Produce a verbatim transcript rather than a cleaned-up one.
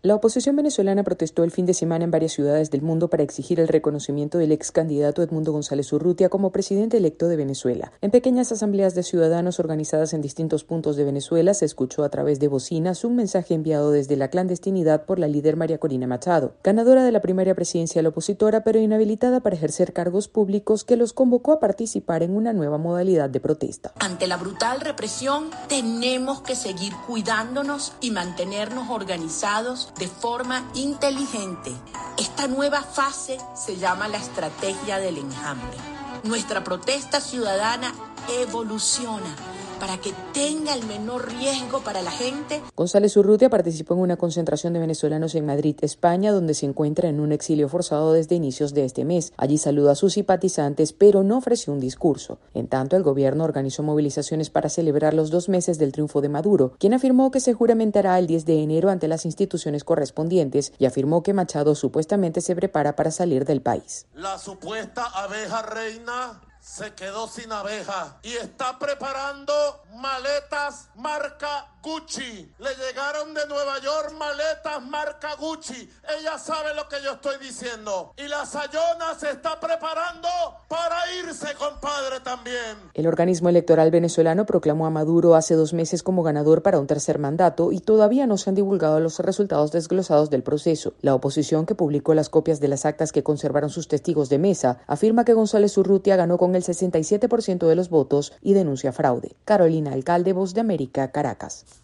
La oposición venezolana protestó el fin de semana en varias ciudades del mundo para exigir el reconocimiento del ex candidato Edmundo González Urrutia como presidente electo de Venezuela. En pequeñas asambleas de ciudadanos organizadas en distintos puntos de Venezuela se escuchó a través de bocinas un mensaje enviado desde la clandestinidad por la líder María Corina Machado, ganadora de la primaria presidencial opositora pero inhabilitada para ejercer cargos públicos, que los convocó a participar en una nueva modalidad de protesta. Ante la brutal represión tenemos que seguir cuidándonos y mantenernos organizados de forma inteligente. Esta nueva fase se llama la estrategia del enjambre. Nuestra protesta ciudadana evoluciona para que tenga el menor riesgo para la gente. González Urrutia participó en una concentración de venezolanos en Madrid, España, donde se encuentra en un exilio forzado desde inicios de este mes. Allí saludó a sus simpatizantes, pero no ofreció un discurso. En tanto, el gobierno organizó movilizaciones para celebrar los dos meses del triunfo de Maduro, quien afirmó que se juramentará el diez de enero ante las instituciones correspondientes y afirmó que Machado supuestamente se prepara para salir del país. La supuesta abeja reina se quedó sin abeja y está preparando maletas marca Gucci. Le llegaron de Nueva York maletas marca Gucci. Ella sabe lo que yo estoy diciendo. Y la Sayona se está preparando para irse, compadre, también. El organismo electoral venezolano proclamó a Maduro hace dos meses como ganador para un tercer mandato y todavía no se han divulgado los resultados desglosados del proceso. La oposición, que publicó las copias de las actas que conservaron sus testigos de mesa, afirma que González Urrutia ganó con el sesenta y siete por ciento de los votos y denuncia fraude. Carolina Alcalde, Voz de América, Caracas.